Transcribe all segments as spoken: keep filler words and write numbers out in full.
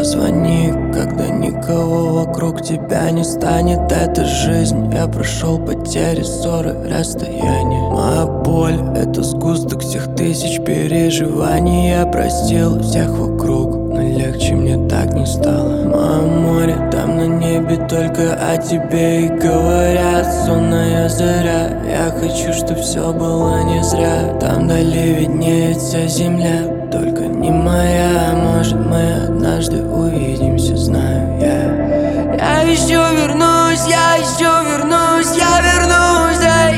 Позвони, когда никого вокруг тебя не станет. Это жизнь, я прошел потери, ссоры, расстояние. Моя боль — это сгусток всех тысяч переживаний. Я простил всех вокруг, но легче мне так не стало. Мое море, там на небе только о тебе и говорят. Сонная заря, я хочу, чтоб все было не зря. Там вдали виднеется земля, только не моя. Может, мы однажды увидимся, знаю я. Я еще вернусь, я еще вернусь, я вернусь, эй.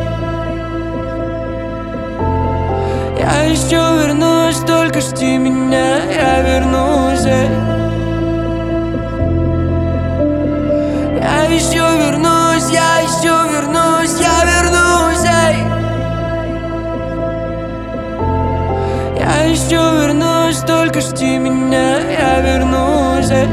Я еще вернусь, только жди меня, я вернусь, эй. Я еще вернусь, я еще вернусь, я вернусь, эй. Я еще вернусь, только жди меня, я вернусь, эй.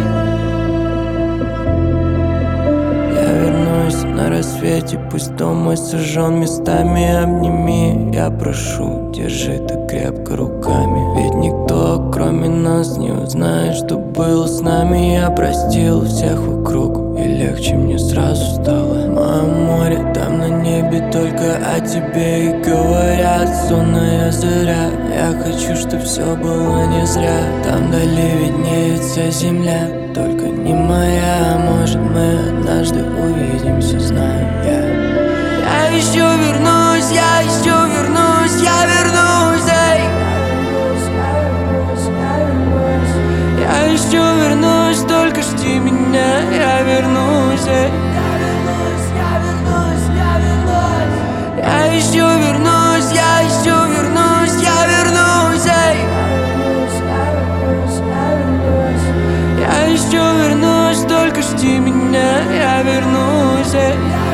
Я вернусь на рассвете, пусть дом мой сожжен местами. Обними, я прошу, держи так крепко руками. Ведь никто, кроме нас, не узнает, что было с нами. Я простил всех вокруг, и легче мне сразу стало. Мое море, там на небе только о тебе и говорят. Сонная заря, я хочу, чтоб все было не зря. Там вдали виднеется земля, только не моя. Может, мы однажды увидимся, знаю я. Я еще вернусь, я еще вернусь, я вернусь, эй. Я еще вернусь, только жди меня, я вернусь, эй. Я еще вернусь, я еще вернусь, я вернусь, эй. Я еще вернусь, только жди меня, я вернусь, эй.